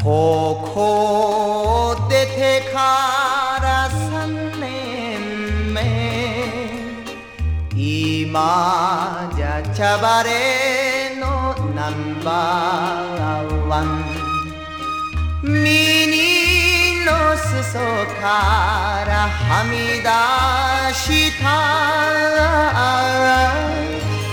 高校出てから3年目、今じゃ茶バレのナンバーワン。右の裾からはみ出した